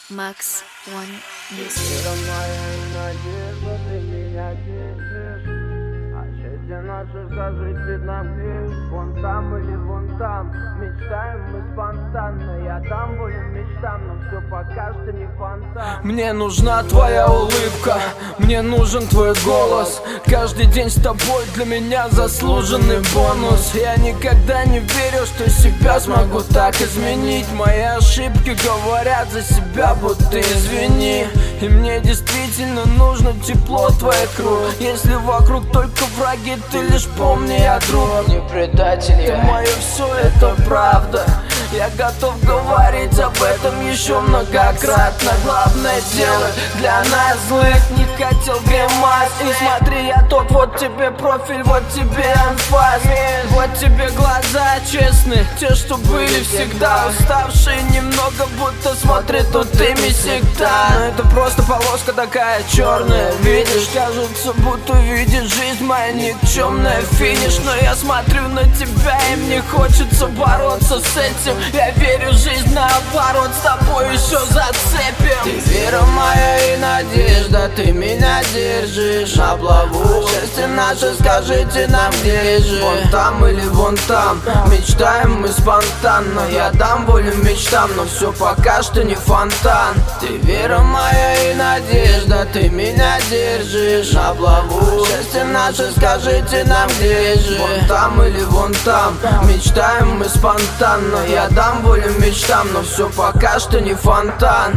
Max One Music. Вера моя надежда, ты меня держишь. А счастье наше, скажи, ведь нам где? Вон там или вон там. Мечтаем мы спонтанно. Я дам волю мечтам, но все пока что не фонтан. Мне нужна твоя улыбка, мне нужен твой голос. Каждый день с тобой для меня заслуженный бонус. Я никогда не верил, что себя смогу так изменить. Мои ошибки говорят за себя, будто извини. И мне действительно нужно тепло твоих рук. Если вокруг только враги, ты лишь помни, я друг. Не предатель я, мое все это правда. Я готов говорить об этом еще многократно. Главное дело для нас злых, не хотел гримас. И смотри, я тот, вот тебе профиль, вот тебе анфас. Вот тебе глаза честные, те, что были всегда. Уставшие немного, будто смотрит тут ими всегда. Но это просто полоска такая черная, видишь? Кажется, будто видишь жизнь моя никчемная, финиш. Но я смотрю на тебя, и мне хочется бороться с этим. Я верю, жизнь наоборот, с тобой еще зацепим. Ты вера моя и надежда, ты меня держишь на плаву. Счастье наше, скажите нам, где же? Вон там или вон там. Мечтаем мы спонтанно. Я дам волю мечтам, но все пока что не фонтан. Ты вера моя и надежда, ты меня держишь на плаву. Счастье наше, скажите нам, где же? Вон там или вон там. Мечтаем мы спонтанно. Я дам волю мечтам, но все пока что не фонтан.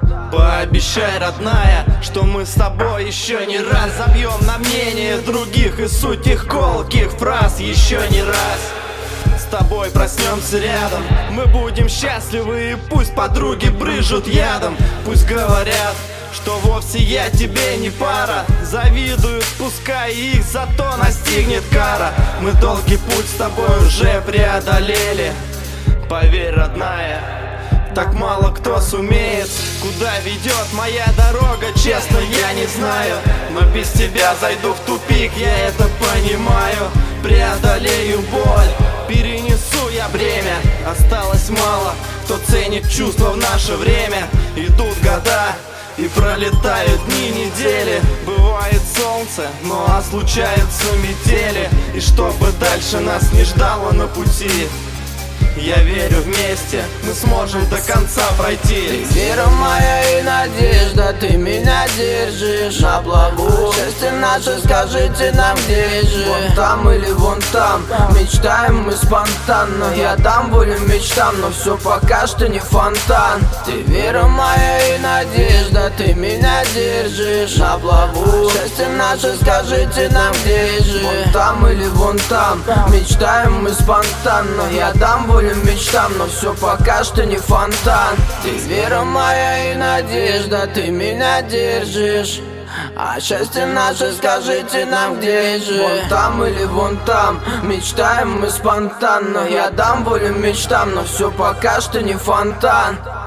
Пообещай, родная, что мы с тобой еще не раз забьем на мнение других и суть их колких фраз еще не раз. С тобой проснемся рядом, мы будем счастливы, и пусть подруги брызжут ядом. Пусть говорят, что вовсе я тебе не пара. Завидуют, пускай их зато настигнет кара. Мы долгий путь с тобой уже преодолели. Поверь, родная, так мало кто сумеет. Куда ведет моя дорога, честно, я не знаю. Но без тебя зайду в тупик, я это понимаю. Преодолею боль, перенесу я бремя. Осталось мало, кто ценит чувства в наше время. Идут года и пролетают дни, недели. Бывает солнце, но случаются метели. И чтобы дальше нас не ждало на пути, я верю, вместе мы сможем до конца пройти. Ты вера моя и надежда, ты меня держишь на плаву. Счастье наше, скажите нам, где же? Вон там или вон там. Мечтаем мы спонтанно. Я дам волю мечтам, но все пока что не фонтан. Ты вера моя и надежда, ты меня держишь на плаву. Счастье наше, скажите нам, где же? Вон там или вон там. Мечтаем мы спонтанно. Я дам волю мечтам, но все пока что не фонтан. Ты вера моя и надежда, ты меня держишь. А счастье наше, скажите нам, где же? Вон там или вон там. Мечтаем мы спонтанно. Я дам волю мечтам, но все пока что не фонтан.